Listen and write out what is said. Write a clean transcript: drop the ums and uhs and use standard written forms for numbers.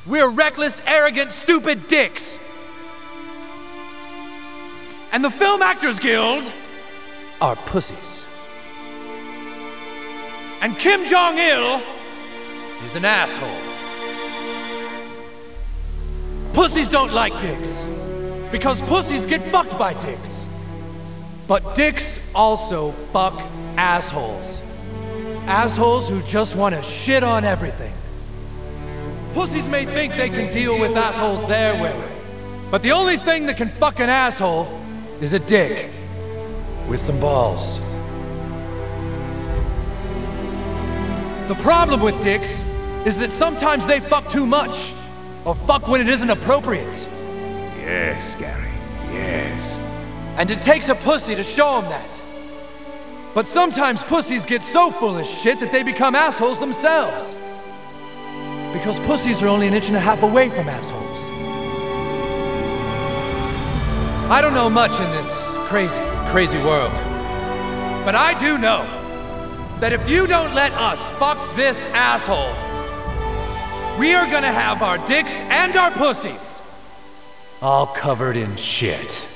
We're reckless, arrogant, stupid dicks. And the Film Actors Guild are pussies. And Kim Jong-il is an asshole. Pussies don't like dicks, because pussies get fucked by dicks. But dicks also fuck assholes. Assholes who just want to shit on everything. Pussies may think they can deal with assholes their way, but the only thing that can fuck an asshole is a dick with some balls. The problem with dicks is that sometimes they fuck too much, or fuck when it isn't appropriate. Yes, Gary, yes. And it takes a pussy to show them that. But sometimes pussies get so full of shit that they become assholes themselves. Because pussies are only 1.5 inches away from assholes. I don't know much in this crazy world. But I do know that if you don't let us fuck this asshole, we are gonna have our dicks and our pussies all covered in shit.